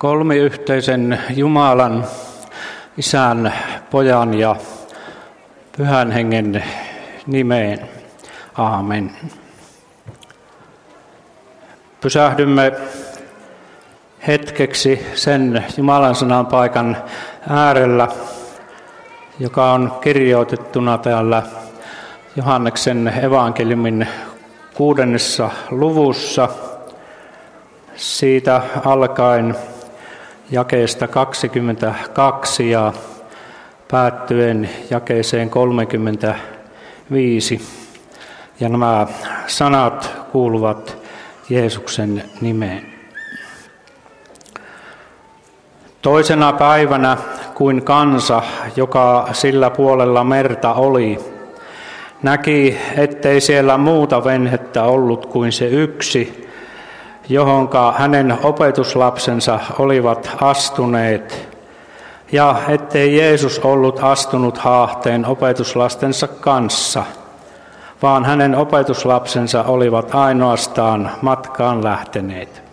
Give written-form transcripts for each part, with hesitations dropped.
Kolmiyhteisen Jumalan, Isän, Pojan ja Pyhän Hengen nimeen. Aamen. Pysähdymme hetkeksi sen Jumalan sanan paikan äärellä, joka on kirjoitettuna täällä Johanneksen evankeliumin 6. luvussa, siitä alkaen jakeesta 22 ja päättyen jakeeseen 35. Ja nämä sanat kuuluvat Jeesuksen nimeen. Toisena päivänä, kuin kansa, joka sillä puolella merta oli, näki, ettei siellä muuta venhettä ollut kuin se yksi, johonka hänen opetuslapsensa olivat astuneet, ja ettei Jeesus ollut astunut haahteen opetuslastensa kanssa, vaan hänen opetuslapsensa olivat ainoastaan matkaan lähteneet.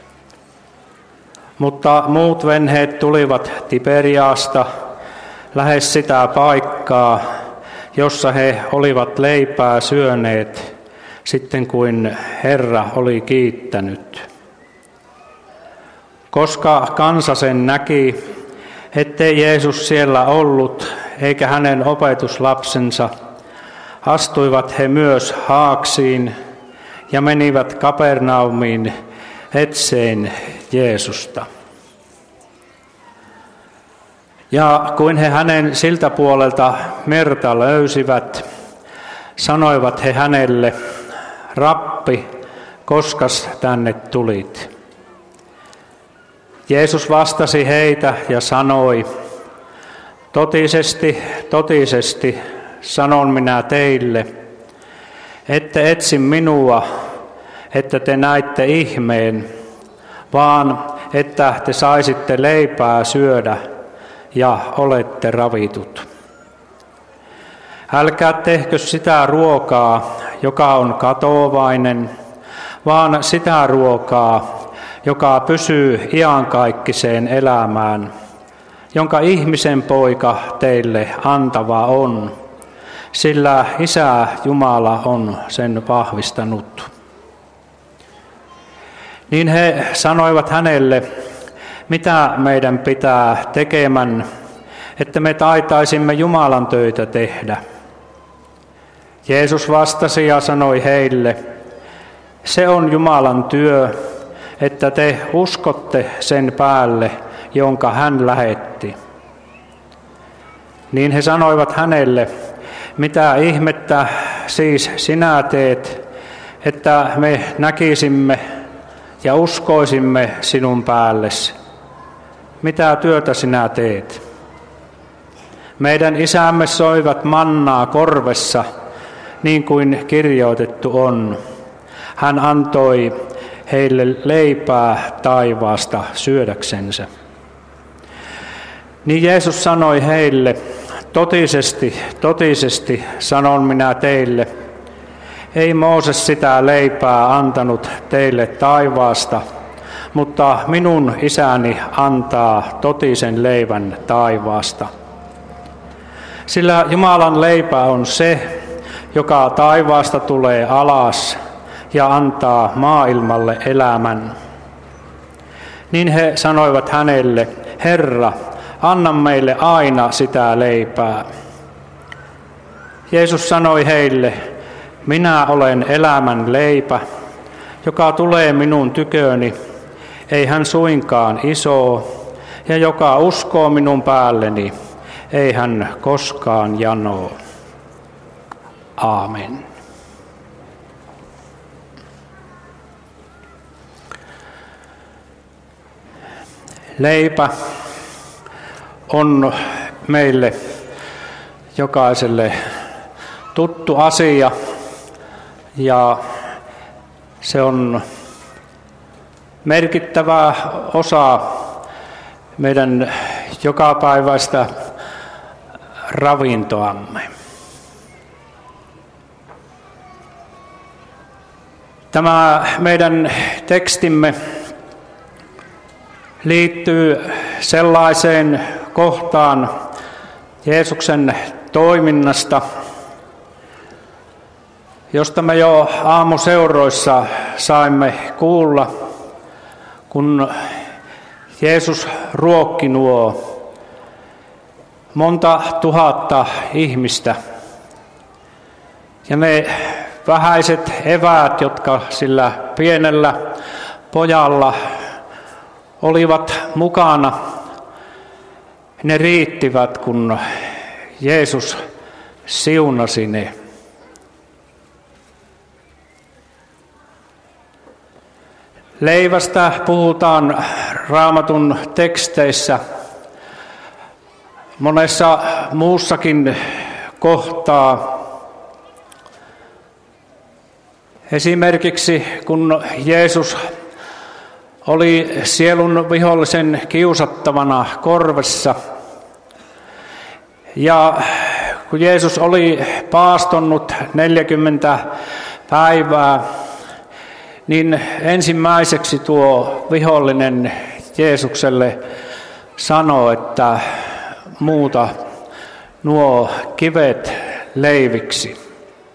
Mutta muut venheet tulivat Tiberiasta, lähes sitä paikkaa, jossa he olivat leipää syöneet, sitten kuin Herra oli kiittänyt. Koska kansa sen näki, ettei Jeesus siellä ollut, eikä hänen opetuslapsensa, astuivat he myös haaksiin ja menivät Kapernaumiin etseen Jeesusta. Ja kuin he hänen siltä puolelta merta löysivät, sanoivat he hänelle, Rappi, koskas tänne tulit? Jeesus vastasi heitä ja sanoi, totisesti, totisesti, sanon minä teille, ette etsi minua, että te näitte ihmeen, vaan että te saisitte leipää syödä ja olette ravitut. Älkää tehkö sitä ruokaa, joka on katoavainen, vaan sitä ruokaa, joka pysyy iankaikkiseen elämään, jonka ihmisen poika teille antava on, sillä Isä Jumala on sen vahvistanut. Niin he sanoivat hänelle, mitä meidän pitää tekemään, että me taitaisimme Jumalan töitä tehdä. Jeesus vastasi ja sanoi heille, se on Jumalan työ, että te uskotte sen päälle, jonka hän lähetti. Niin he sanoivat hänelle, mitä ihmettä siis sinä teet, että me näkisimme ja uskoisimme sinun päällesi. Mitä työtä sinä teet? Meidän isämme soivat mannaa korvessa, niin kuin kirjoitettu on. Hän antoi heille leipää taivaasta syödäksensä. Niin Jeesus sanoi heille, totisesti, totisesti, sanon minä teille, ei Mooses sitä leipää antanut teille taivaasta, mutta minun isäni antaa totisen leivän taivaasta. Sillä Jumalan leipä on se, joka taivaasta tulee alas ja antaa maailmalle elämän. Niin he sanoivat hänelle, Herra, anna meille aina sitä leipää. Jeesus sanoi heille, minä olen elämän leipä, joka tulee minun tyköni, ei hän suinkaan iso, ja joka uskoo minun päälleni, ei hän koskaan janoo. Aamen. Leipä on meille jokaiselle tuttu asia ja se on merkittävä osa meidän jokapäiväistä ravintoamme. Tämä meidän tekstimme liittyy sellaiseen kohtaan Jeesuksen toiminnasta, josta me jo aamuseuroissa saimme kuulla, kun Jeesus ruokki nuo monta tuhatta ihmistä. Ja ne vähäiset eväät, jotka sillä pienellä pojalla olivat mukana, ne riittivät, kun Jeesus siunasi ne. Leivästä puhutaan Raamatun teksteissä monessa muussakin kohtaa. Esimerkiksi kun Jeesus oli sielun vihollisen kiusattavana korvessa ja kun Jeesus oli paastonnut 40 päivää, niin ensimmäiseksi tuo vihollinen Jeesukselle sanoi, että muuta nuo kivet leiviksi.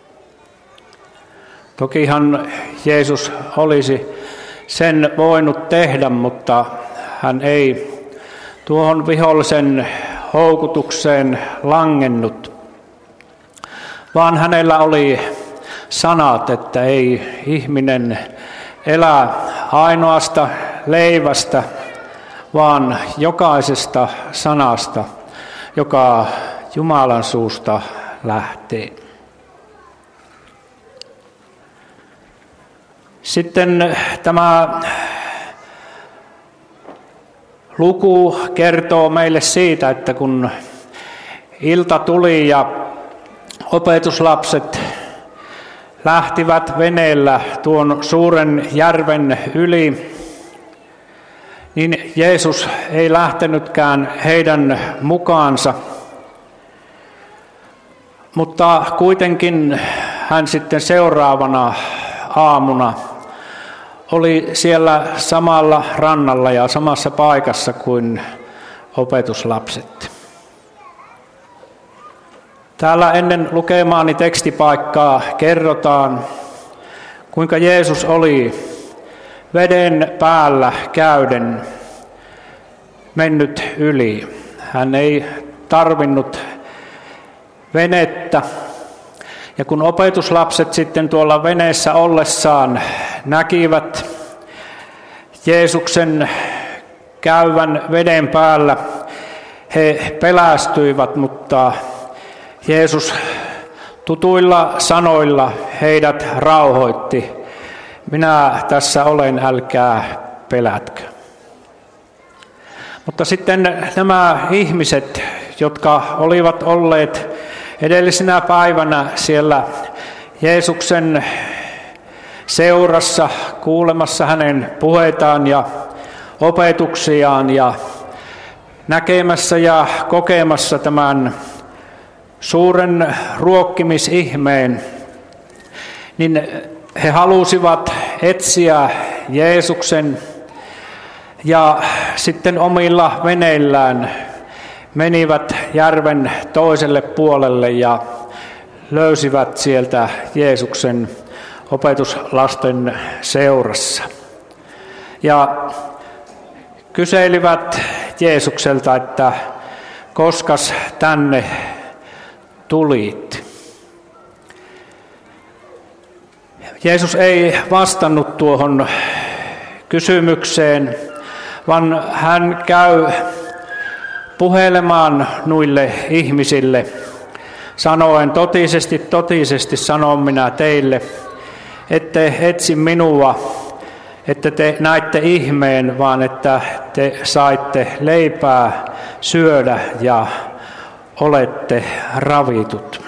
Tokihan Jeesus olisi sen voinut tehdä, mutta hän ei tuohon vihollisen houkutukseen langennut, vaan hänellä oli sanat, että ei ihminen elä ainoasta leivästä, vaan jokaisesta sanasta, joka Jumalan suusta lähtee. Sitten tämä luku kertoo meille siitä, että kun ilta tuli ja opetuslapset lähtivät veneellä tuon suuren järven yli, niin Jeesus ei lähtenytkään heidän mukaansa, mutta kuitenkin hän sitten seuraavana aamuna oli siellä samalla rannalla ja samassa paikassa kuin opetuslapset. Täällä ennen lukemaani tekstipaikkaa kerrotaan, kuinka Jeesus oli veden päällä käyden mennyt yli. Hän ei tarvinnut venettä. Ja kun opetuslapset sitten tuolla veneessä ollessaan näkivät Jeesuksen käyvän veden päällä, he pelästyivät, mutta Jeesus tutuilla sanoilla heidät rauhoitti. Minä tässä olen, älkää pelätkö. Mutta sitten nämä ihmiset, jotka olivat olleet edellisenä päivänä siellä Jeesuksen seurassa kuulemassa hänen puheitaan ja opetuksiaan ja näkemässä ja kokemassa tämän suuren ruokkimisihmeen, niin he halusivat etsiä Jeesuksen ja sitten omilla veneillään menivät järven toiselle puolelle ja löysivät sieltä Jeesuksen opetuslasten seurassa. Ja kyselivät Jeesukselta, että koskas tänne tulit. Jeesus ei vastannut tuohon kysymykseen, vaan hän käy puhelemaan noille ihmisille, sanoen totisesti, totisesti sanon minä teille, ette etsi minua, että te näitte ihmeen, vaan että te saitte leipää syödä ja olette ravitut.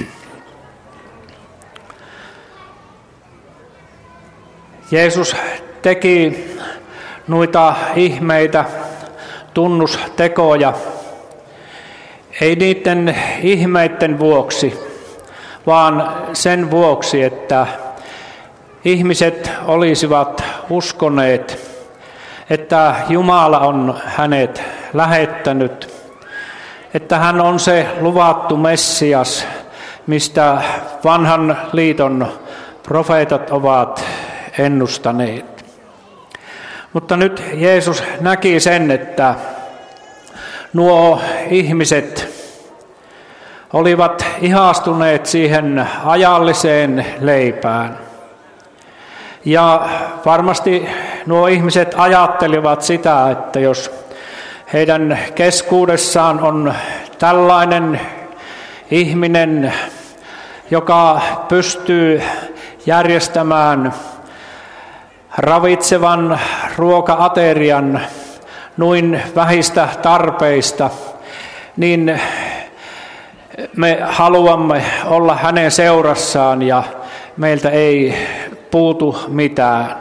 Jeesus teki noita ihmeitä, tunnustekoja, ei niiden ihmeiden vuoksi, vaan sen vuoksi, että ihmiset olisivat uskoneet, että Jumala on hänet lähettänyt, että hän on se luvattu Messias, mistä vanhan liiton profeetat ovat ennustaneet. Mutta nyt Jeesus näki sen, että nuo ihmiset olivat ihastuneet siihen ajalliseen leipään. Ja varmasti nuo ihmiset ajattelivat sitä, että jos heidän keskuudessaan on tällainen ihminen, joka pystyy järjestämään ravitsevan ruoka-aterian noin vähistä tarpeista, niin me haluamme olla hänen seurassaan ja meiltä ei puutu mitään.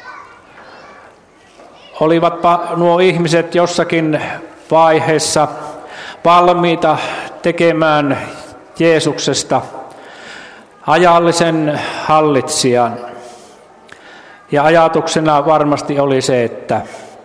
Olivatpa nuo ihmiset jossakin vaiheessa valmiita tekemään Jeesuksesta ajallisen hallitsijan. Ja ajatuksena varmasti oli se, että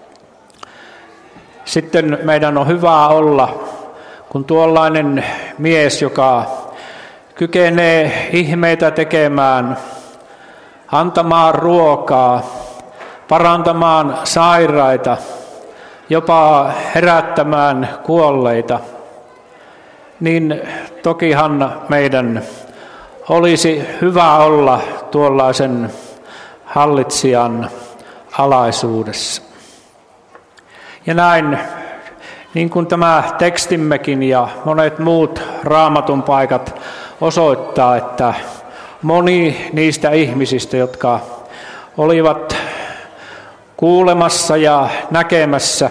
sitten meidän on hyvä olla, kun tuollainen mies, joka kykenee ihmeitä tekemään, antamaan ruokaa, parantamaan sairaita, jopa herättämään kuolleita, niin tokihan meidän olisi hyvä olla tuollaisen hallitsijan alaisuudessa. Ja näin, niin kuin tämä tekstimmekin ja monet muut Raamatun paikat osoittaa, että moni niistä ihmisistä, jotka olivat kuulemassa ja näkemässä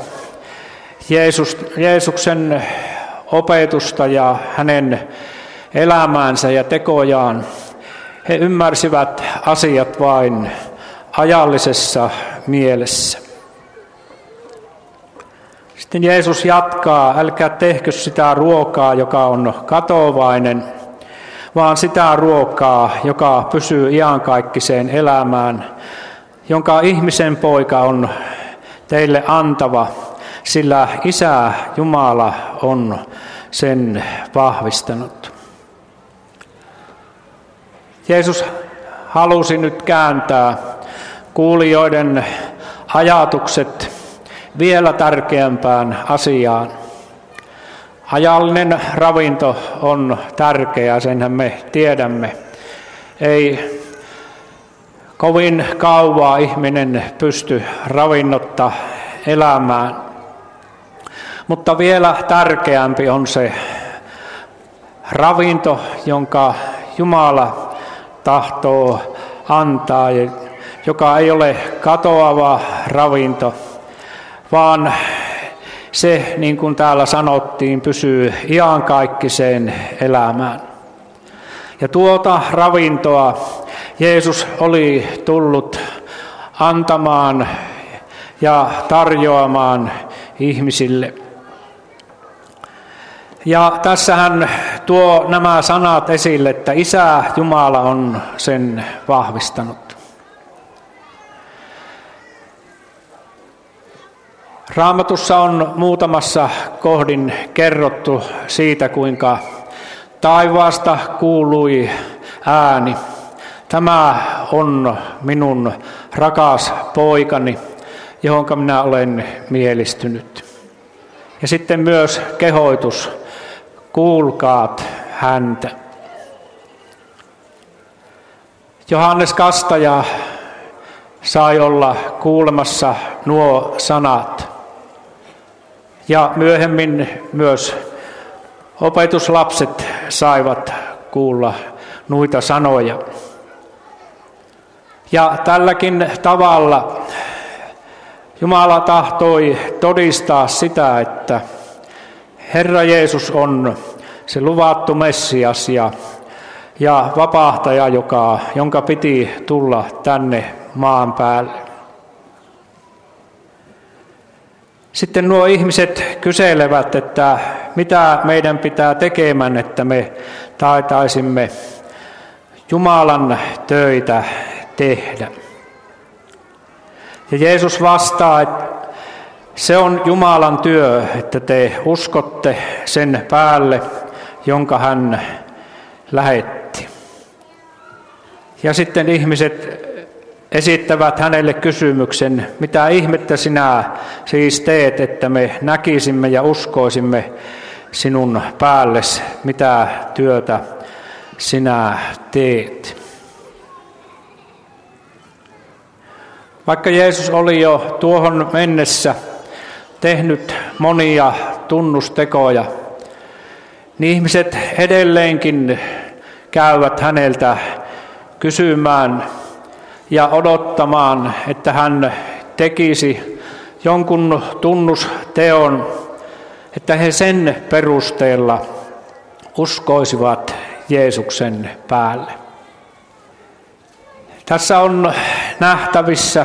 Jeesuksen opetusta ja hänen elämäänsä ja tekojaan, he ymmärsivät asiat vain ajallisessa mielessä. Sitten Jeesus jatkaa, älkää tehkö sitä ruokaa, joka on katoavainen, vaan sitä ruokaa, joka pysyy iankaikkiseen elämään, jonka ihmisen poika on teille antava, sillä Isä Jumala on sen vahvistanut. Jeesus halusi nyt kääntää kuulijoiden ajatukset vielä tärkeämpään asiaan. Ajallinen ravinto on tärkeää, senhän me tiedämme. Ei kovin kauaa ihminen pysty ravinnotta elämään. Mutta vielä tärkeämpi on se ravinto, jonka Jumala tahtoo antaa, joka ei ole katoava ravinto, vaan se, niin kuin täällä sanottiin, pysyy iankaikkiseen elämään. Ja tuota ravintoa Jeesus oli tullut antamaan ja tarjoamaan ihmisille. Ja tässä hän tuo nämä sanat esille, että Isä Jumala on sen vahvistanut. Raamatussa on muutamassa kohdin kerrottu siitä, kuinka taivaasta kuului ääni. Tämä on minun rakas poikani, johonka minä olen mielistynyt. Ja sitten myös kehoitus, kuulkaat häntä. Johannes Kastaja sai olla kuulemassa nuo sanat. Ja myöhemmin myös opetuslapset saivat kuulla noita sanoja. Ja tälläkin tavalla Jumala tahtoi todistaa sitä, että Herra Jeesus on se luvattu Messias ja vapahtaja, jonka piti tulla tänne maan päälle. Sitten nuo ihmiset kyselevät, että mitä meidän pitää tekemään, että me taitaisimme Jumalan töitä tehdä. Ja Jeesus vastaa Se on Jumalan työ, että te uskotte sen päälle, jonka hän lähetti. Ja sitten ihmiset esittävät hänelle kysymyksen, mitä ihmettä sinä siis teet, että me näkisimme ja uskoisimme sinun päällesi, mitä työtä sinä teet. Vaikka Jeesus oli jo tuohon mennessä tehnyt monia tunnustekoja, niin ihmiset edelleenkin käyvät häneltä kysymään ja odottamaan, että hän tekisi jonkun tunnusteon, että he sen perusteella uskoisivat Jeesuksen päälle. Tässä on nähtävissä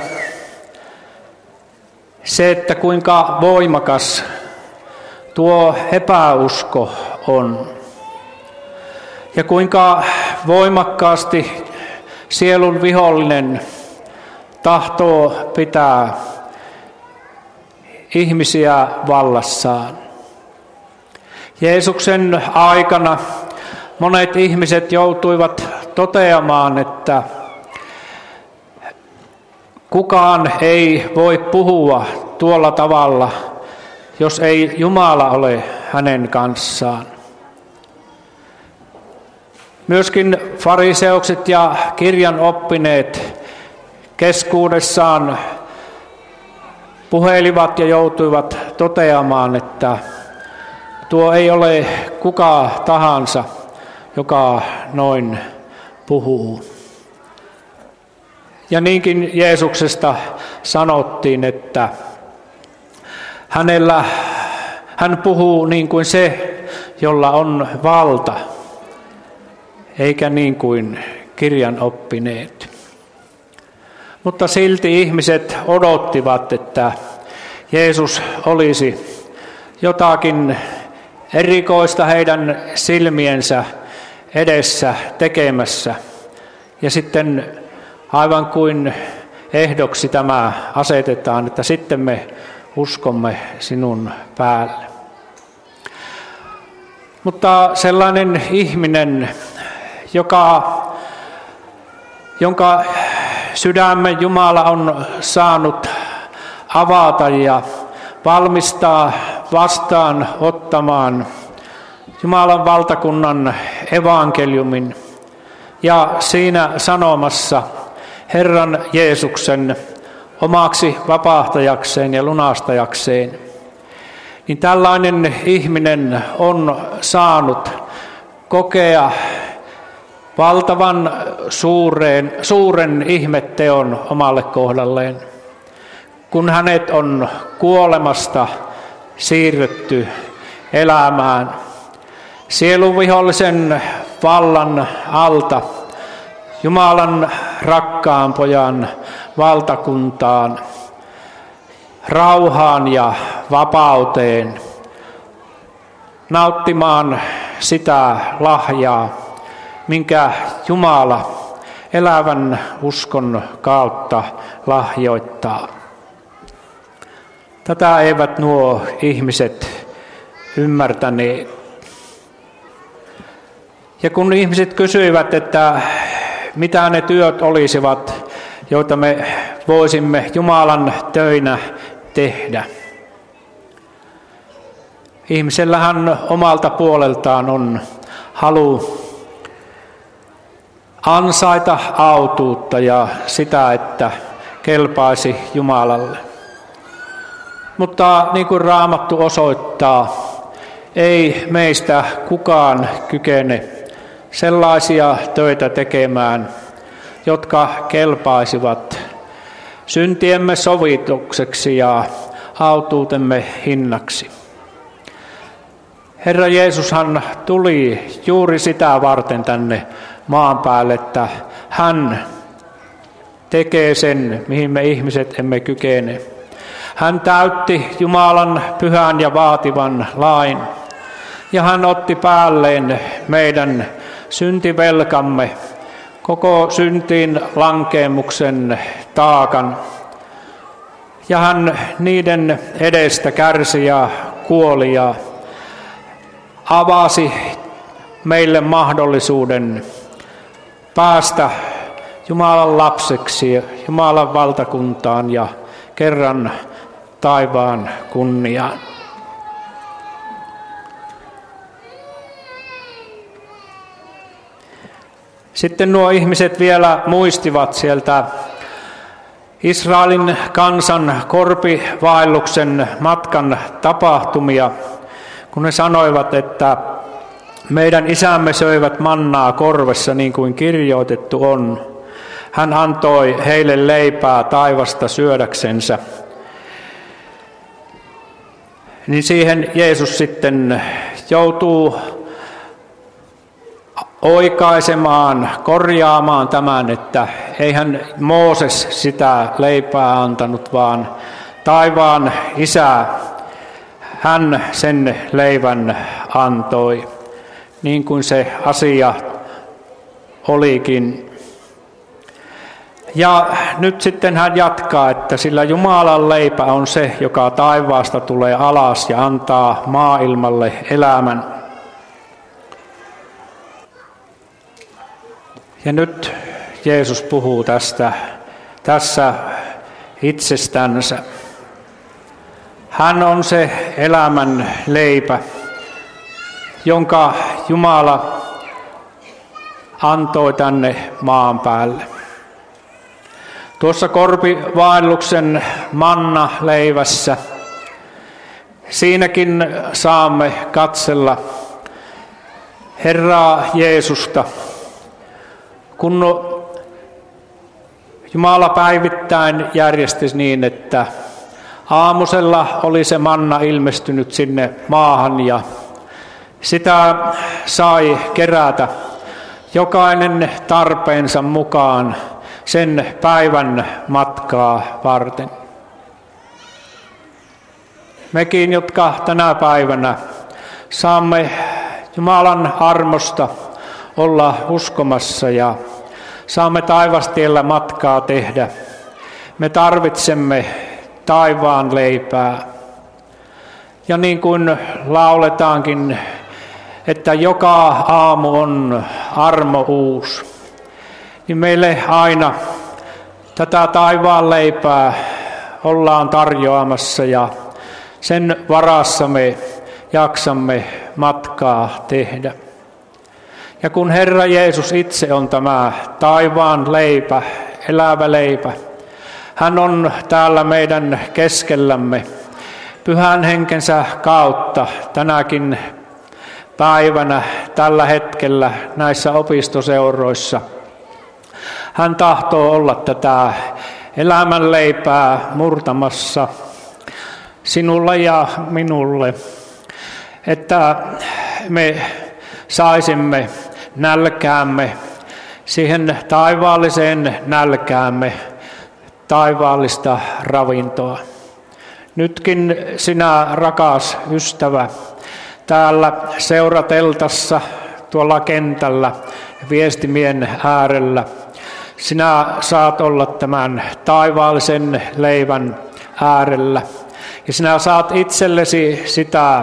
se, että kuinka voimakas tuo epäusko on ja kuinka voimakkaasti sielun vihollinen tahtoo pitää ihmisiä vallassaan. Jeesuksen aikana monet ihmiset joutuivat toteamaan, että kukaan ei voi puhua tuolla tavalla, jos ei Jumala ole hänen kanssaan. Myöskin fariseukset ja kirjan oppineet keskuudessaan puhelivat ja joutuivat toteamaan, että tuo ei ole kuka tahansa, joka noin puhuu. Ja niinkin Jeesuksesta sanottiin, että hän puhuu niin kuin se, jolla on valta, eikä niin kuin kirjan oppineet. Mutta silti ihmiset odottivat, että Jeesus olisi jotakin erikoista heidän silmiensä edessä tekemässä. Ja sitten aivan kuin ehdoksi tämä asetetaan, että sitten me uskomme sinun päälle. Mutta sellainen ihminen, jonka sydämen Jumala on saanut avata ja valmistaa vastaan ottamaan Jumalan valtakunnan evankeliumin ja siinä sanomassa Herran Jeesuksen omaksi vapahtajakseen ja lunastajakseen, niin tällainen ihminen on saanut kokea valtavan suuren ihmetteon omalle kohdalleen, kun hänet on kuolemasta siirretty elämään sieluvihollisen vallan alta Jumalan rakkaan pojan valtakuntaan, rauhaan ja vapauteen, nauttimaan sitä lahjaa, minkä Jumala elävän uskon kautta lahjoittaa. Tätä eivät nuo ihmiset ymmärtäneet. Ja kun ihmiset kysyivät, että mitä ne työt olisivat, joita me voisimme Jumalan töinä tehdä. Ihmisellähän omalta puoleltaan on halu ansaita autuutta ja sitä, että kelpaisi Jumalalle. Mutta niin kuin Raamattu osoittaa, ei meistä kukaan kykene sellaisia töitä tekemään, jotka kelpaisivat syntiemme sovitukseksi ja autuutemme hinnaksi. Herra Jeesushan tuli juuri sitä varten tänne maan päälle, että hän tekee sen, mihin me ihmiset emme kykene. Hän täytti Jumalan pyhän ja vaativan lain, ja hän otti päälleen meidän syntivelkamme, koko syntiin lankeemuksen taakan. Ja hän niiden edestä kärsi ja kuoli ja avasi meille mahdollisuuden päästä Jumalan lapseksi, Jumalan valtakuntaan ja kerran taivaan kunniaan. Sitten nuo ihmiset vielä muistivat sieltä Israelin kansan korpivaelluksen matkan tapahtumia, kun ne sanoivat, että meidän isämme söivät mannaa korvessa niin kuin kirjoitettu on. Hän antoi heille leipää taivasta syödäksensä. Niin siihen Jeesus sitten joutuu oikaisemaan, korjaamaan tämän, että eihän Mooses sitä leipää antanut, vaan taivaan Isä, hän sen leivän antoi, niin kuin se asia olikin. Ja nyt sitten hän jatkaa, että sillä Jumalan leipä on se, joka taivaasta tulee alas ja antaa maailmalle elämän. Ja nyt Jeesus puhuu tässä itsestänsä. Hän on se elämän leipä, jonka Jumala antoi tänne maan päälle. Tuossa korpivaelluksen manna-leivässä, siinäkin saamme katsella Herraa Jeesusta, kun Jumala päivittäin järjesti niin, että aamusella oli se manna ilmestynyt sinne maahan ja sitä sai kerätä jokainen tarpeensa mukaan sen päivän matkaa varten. Mekin, jotka tänä päivänä saamme Jumalan armosta olla uskomassa ja saamme taivastiellä matkaa tehdä, me tarvitsemme taivaan leipää. Ja niin kuin lauletaankin, että joka aamu on armo uusi, niin meille aina tätä taivaan leipää ollaan tarjoamassa ja sen varassa me jaksamme matkaa tehdä. Ja kun Herra Jeesus itse on tämä taivaan leipä, elävä leipä, hän on täällä meidän keskellämme Pyhän Henkensä kautta tänäkin päivänä, tällä hetkellä näissä opistoseuroissa. Hän tahtoo olla tätä elämänleipää murtamassa sinulle ja minulle, että me saisimme nälkäämme, siihen taivaalliseen nälkäämme, taivaallista ravintoa. Nytkin sinä, rakas ystävä, täällä seurateltassa, tuolla kentällä, viestimien äärellä, sinä saat olla tämän taivaallisen leivän äärellä. Ja sinä saat itsellesi sitä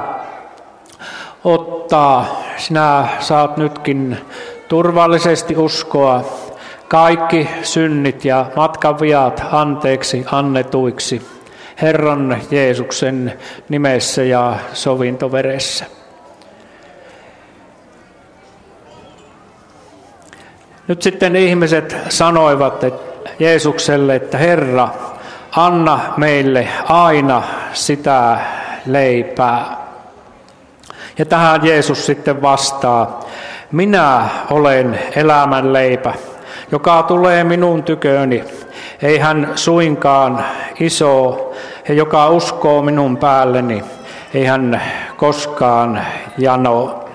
ottaa. Sinä saat nytkin turvallisesti uskoa kaikki synnit ja matkanviat anteeksi annetuiksi Herran Jeesuksen nimessä ja sovintoveressä. Nyt sitten ihmiset sanoivat Jeesukselle, että Herra, anna meille aina sitä leipää. Ja tähän Jeesus sitten vastaa, minä olen elämän leipä, joka tulee minun tyköni. Ei hän suinkaan iso, ja joka uskoo minun päälleni, ei hän koskaan jano.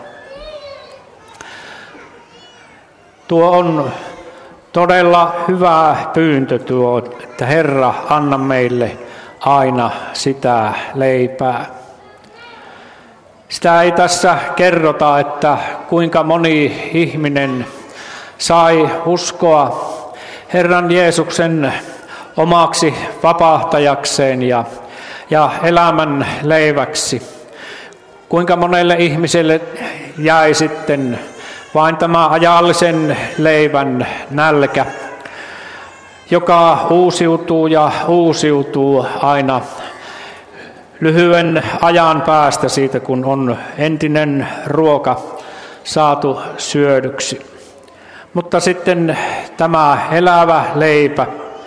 Tuo on todella hyvä pyyntö tuo, että Herra, anna meille aina sitä leipää. Sitä ei tässä kerrota, että kuinka moni ihminen sai uskoa Herran Jeesuksen omaksi vapahtajakseen ja elämän leiväksi. Kuinka monelle ihmiselle jäi sitten vain tämä ajallisen leivän nälkä, joka uusiutuu ja uusiutuu aina lyhyen ajan päästä siitä, kun on entinen ruoka saatu syödyksi. Mutta sitten tämä elävä leipä,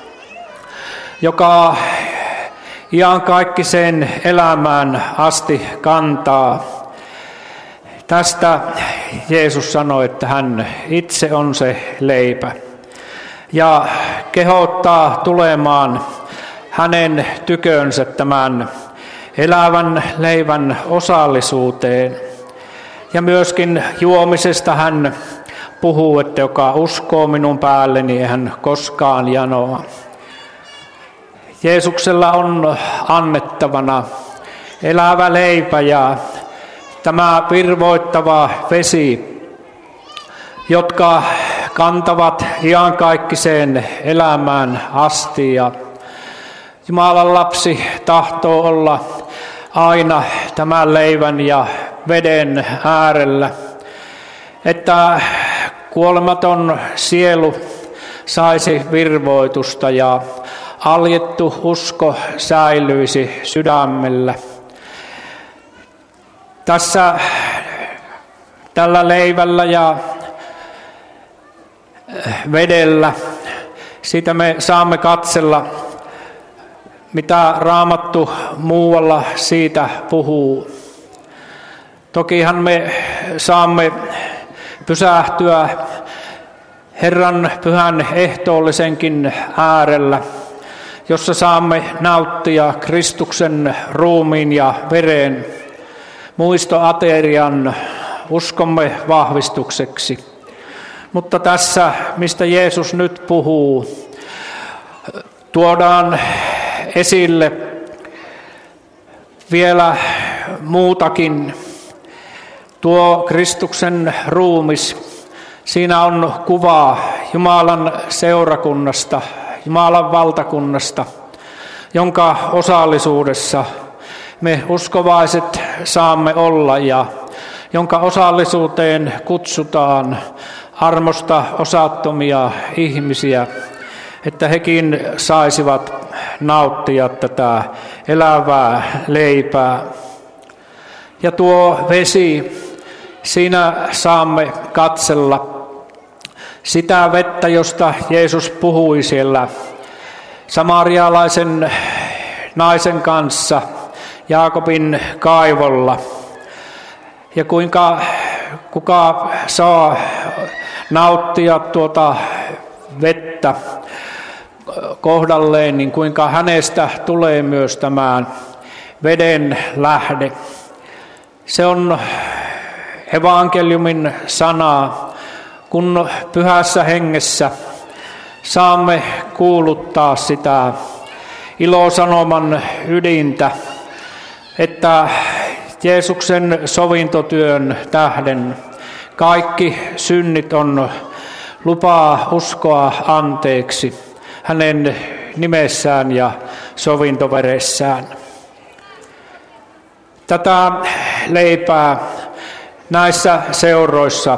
joka iankaikkiseen elämään asti kantaa. Tästä Jeesus sanoi, että hän itse on se leipä ja kehottaa tulemaan hänen tykönsä tämän elävän leivän osallisuuteen. Ja myöskin juomisesta hän puhuu, että joka uskoo minun päälleni, ei hän koskaan janoa. Jeesuksella on annettavana elävä leipä ja tämä virvoittava vesi, jotka kantavat iankaikkiseen elämään asti. Ja Jumalan lapsi tahtoo olla aina tämän leivän ja veden äärellä, että kuolematon sielu saisi virvoitusta ja aljettu usko säilyisi sydämellä. Tällä leivällä ja vedellä siitä me saamme katsella, mitä Raamattu muualla siitä puhuu. Tokihan me saamme pysähtyä Herran pyhän ehtoollisenkin äärellä, jossa saamme nauttia Kristuksen ruumiin ja veren muistoaterian uskomme vahvistukseksi. Mutta tässä, mistä Jeesus nyt puhuu, tuodaan esille vielä muutakin. Tuo Kristuksen ruumis, siinä on kuva Jumalan seurakunnasta, Jumalan valtakunnasta, jonka osallisuudessa me uskovaiset saamme olla ja jonka osallisuuteen kutsutaan armosta osattomia ihmisiä, että hekin saisivat nauttia tätä elävää leipää. Ja tuo vesi, siinä saamme katsella sitä vettä, josta Jeesus puhui siellä samarialaisen naisen kanssa Jaakobin kaivolla. Ja kuka saa nauttia tuota vettä kohdalleen, niin kuinka hänestä tulee myös tämä veden lähde. Se on evankeliumin sana, kun pyhässä hengessä saamme kuuluttaa sitä ilosanoman ydintä, että Jeesuksen sovintotyön tähden kaikki synnit on lupaa uskoa anteeksi hänen nimessään ja sovintoveressään. Tätä leipää näissä seuroissa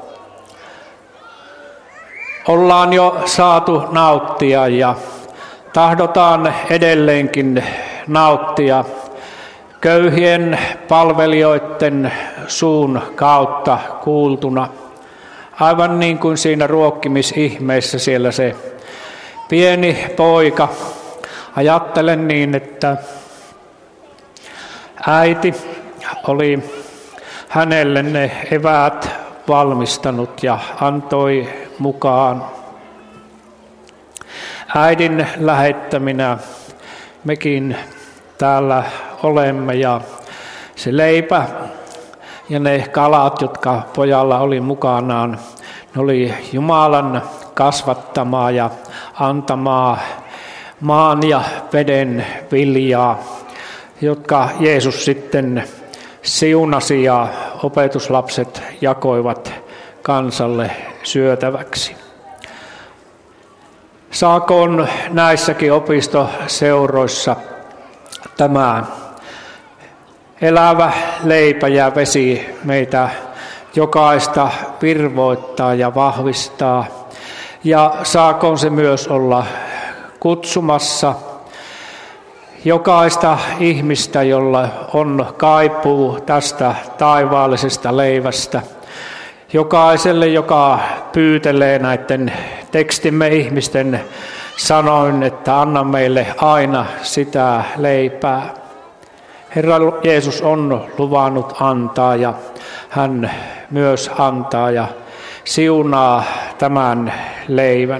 ollaan jo saatu nauttia ja tahdotaan edelleenkin nauttia köyhien palvelijoiden suun kautta kuultuna. Aivan niin kuin siinä ruokkimisihmeessä siellä se pieni poika. Ajattelen niin, että äiti oli hänelle ne eväät valmistanut ja antoi mukaan. Äidin lähettäminä mekin täällä olemme ja se leipä ja ne kalat, jotka pojalla oli mukanaan, ne oli Jumalan kasvattamaa ja antamaa maan ja veden viljaa, jotka Jeesus sitten siunasi ja opetuslapset jakoivat kansalle syötäväksi. Saakoon näissäkin opistoseuroissa tämä elävä leipä ja vesi meitä jokaista virvoittaa ja vahvistaa. Ja saakoon se myös olla kutsumassa jokaista ihmistä, jolla on kaipuu tästä taivaallisesta leivästä. Jokaiselle, joka pyytelee näiden tekstimme ihmisten sanoin, että anna meille aina sitä leipää. Herra Jeesus on luvannut antaa ja hän myös antaa ja siunaa tämän leivän.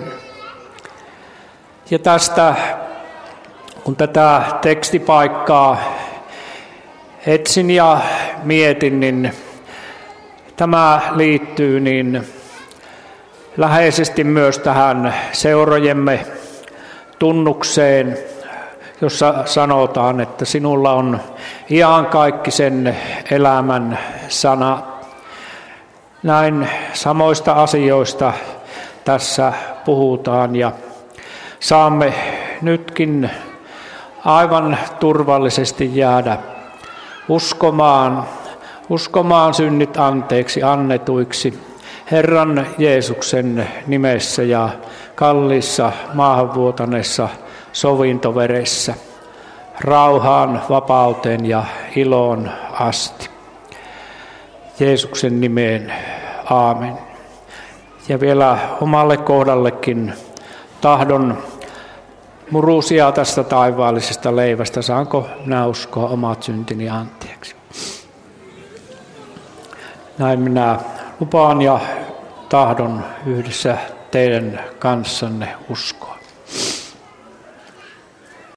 Ja tästä, kun tätä tekstipaikkaa etsin ja mietin, niin tämä liittyy niin läheisesti myös tähän seurojemme tunnukseen, jossa sanotaan, että sinulla on iankaikkisen elämän sana. Näin samoista asioista tässä puhutaan ja saamme nytkin aivan turvallisesti jäädä uskomaan synnit anteeksi annetuiksi Herran Jeesuksen nimessä ja kalliissa maahanvuotaneessa sovintoveressä, rauhaan, vapauteen ja iloon asti. Jeesuksen nimeen, aamen. Ja vielä omalle kohdallekin tahdon murusia tästä taivaallisesta leivästä. Saanko minä uskoa omat syntini anteeksi? Näin minä lupaan ja tahdon yhdessä teidän kanssanne uskoa.